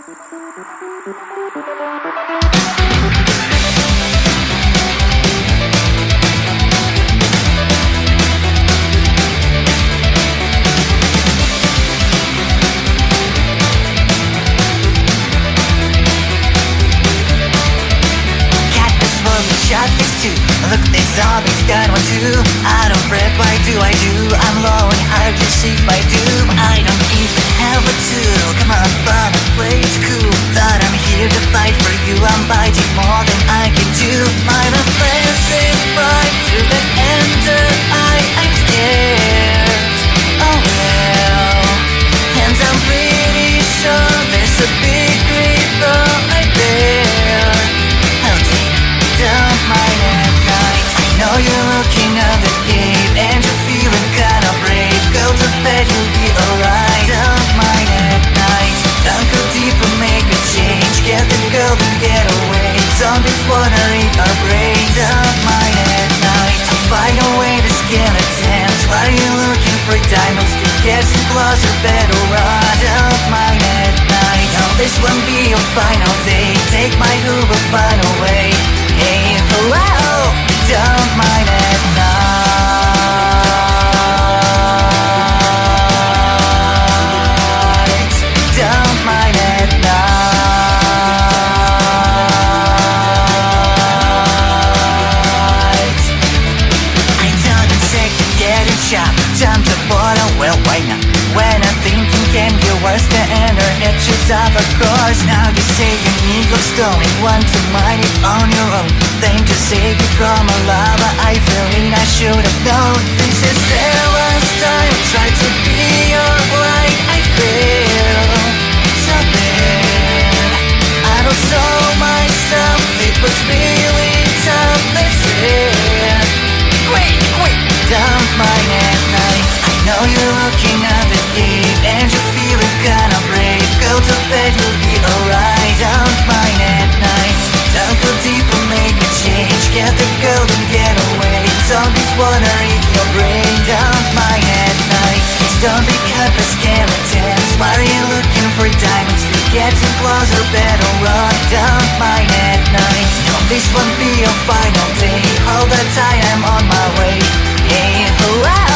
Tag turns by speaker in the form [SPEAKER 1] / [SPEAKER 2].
[SPEAKER 1] Shot this too. Look, they saw this got one too. I don't break, why do I do? I'm low and hard to see by doom. I don't even have a tool. Come on, but I play it cool. Thought I'm here to fight for you. I'm biting more than I can do. My defense is bright through the enter. I'm scared. Oh well. And I'm pretty sure there's a big creeper right there. I'll take down my at night. I know you're looking at the cave and you're feeling kinda brave. Go to bed, you'll be alright. Don't mind at night. Don't go deep and make a change. Get the girl and get away. Zombies wanna eat our brains. Don't mind at night. I'll find a way to skeletons. Why are you looking for diamonds? To get some closer, better run. Don't mind at night. Now this won't be your final day. Take my Uber, find a way. Hey, hello, don't mind at night. Don't mind at night. I don't expect to get a shot. Time to bottle, well, why not? When I'm thinking can be worse, the internet shows up, of course. Now you say you need what's stolen, want to mind it on your own. Thing to save you from a lava, I feel I should have known. This is the last time I tried to be alright. I feel so bad. I don't know myself, it was really tough. Listen, wait, don't mind at night. I know you're looking at the cave and you're feeling kinda brave. Go to bed, you'll be alright. Don't mind at night. Don't go deep and make a change. Get the girl and get away. Zombies wanna eat your brain. Don't mind at night. Please don't be cut by skeletons. Why are you looking for diamonds? To get some closer, better run. Don't mind at night. No, this won't be your final day. Hold on tight, I'm on my way. Hey, hello.